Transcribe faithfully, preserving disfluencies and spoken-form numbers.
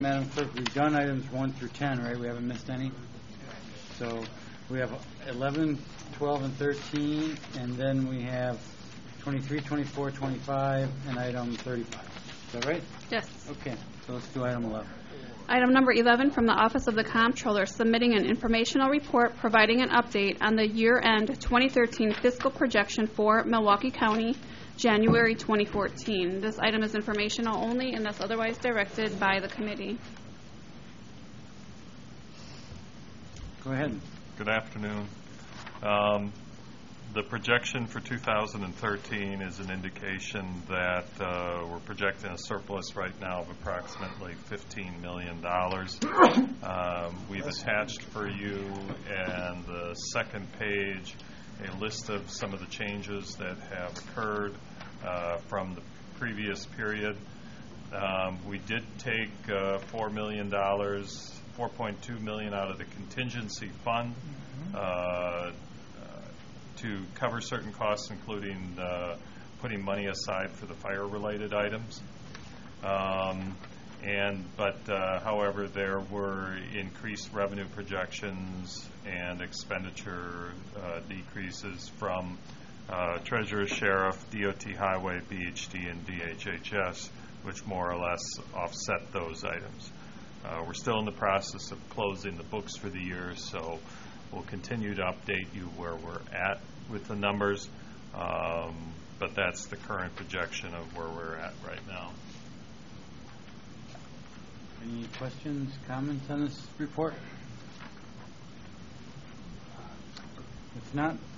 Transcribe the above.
Madam Clerk, we've done items one through ten, right? We haven't missed any. So we have eleven, twelve, and thirteen, and then we have twenty-three, twenty-four, twenty-five, and item thirty-five. Is that right? Yes. Okay, so let's do item eleven. Item number eleven from the Office of the Comptroller, submitting an informational report providing an update on the year-end twenty thirteen fiscal projection for Milwaukee County, January twenty fourteen. This item is informational only unless otherwise directed by the committee. Go ahead. Good afternoon. Um, the projection for two thousand thirteen is an indication that uh, we're projecting a surplus right now of approximately fifteen million dollars. Um, we've attached for you and the second page a list of some of the changes that have occurred uh, from the previous period. Um, we did take uh, four million dollars, four point two million dollars out of the contingency fund uh, uh, to cover certain costs, including uh, putting money aside for the fire-related items. Um, and but, uh, however, there were increased revenue projections and expenditure uh, decreases from uh, Treasurer, Sheriff, D O T Highway, B H D, and D H H S, which more or less offset those items. Uh, we're still in the process of closing the books for the year, so we'll continue to update you where we're at with the numbers, um, but that's the current projection of where we're at right now. Any questions, comments on this report? If not,